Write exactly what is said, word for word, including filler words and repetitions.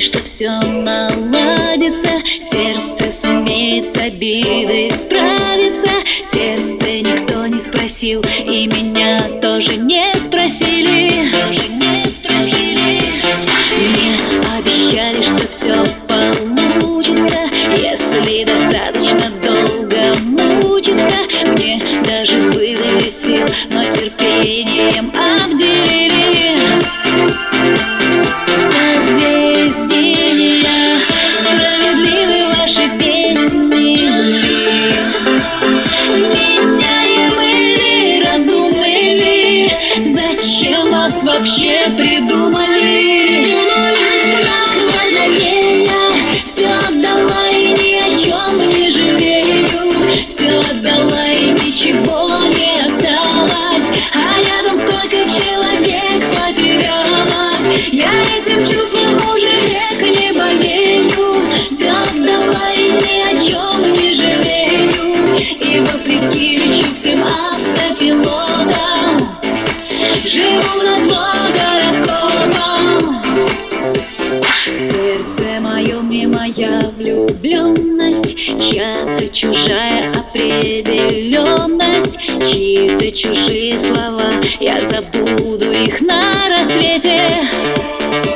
что все наладится, сердце сумеет с обидой справиться. Сердце никто не спросил, и меня тоже не спросили. Тоже не спросили. Мне обещали, что все получится, если достаточно долго мучиться. Мне даже выдали сил, но терпением обделили. Созвездия, справедливы ваши песни. Меняемы ли, разумны ли? Зачем вас вообще придумали? Все отдала и ни о чем не жалею. Все отдала и ничего не осталось, а рядом столько человек потерялось. Я этим чувством уже век не болею. Все отдала и ни о чем не жалею. И вопреки лечу всем автопилотам, живу назло гороскопам. В сердце моем не моя влюбленность, чья-то чужая определенность, чьи-то чужие слова, я забуду их на рассвете.